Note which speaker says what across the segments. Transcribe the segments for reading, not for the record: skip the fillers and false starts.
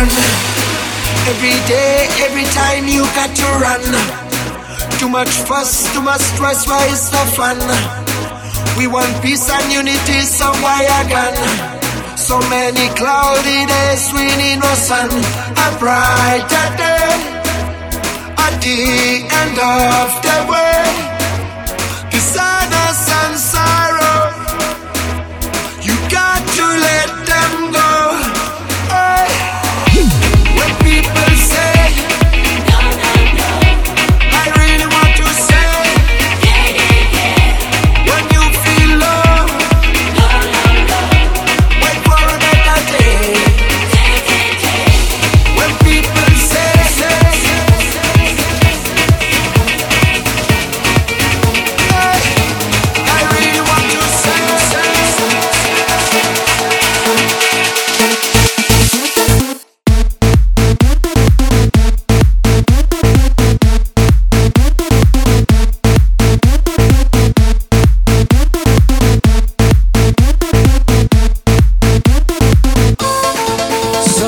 Speaker 1: one. Every day, every time you got to run. Too much fuss, too much stress, why it's no fun? We want peace and unity, so why again? So many cloudy days, we need no sun. A brighter day, at the end of the way. The sadness and sorrow, you got to let them go. Hey. When people say no, no, no, I really want to say yeah, yeah, yeah. When you feel low, no, no, no, wait for a better day. When people say hey, I really want to say so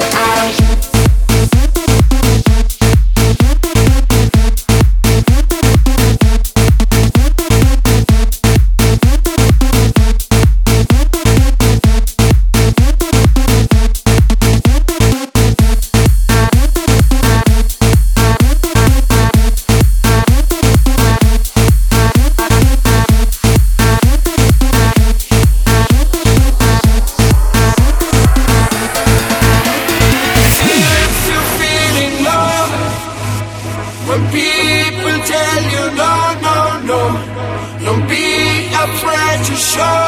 Speaker 1: if you feeling low, when people tell you no, no, no, don't be afraid to show.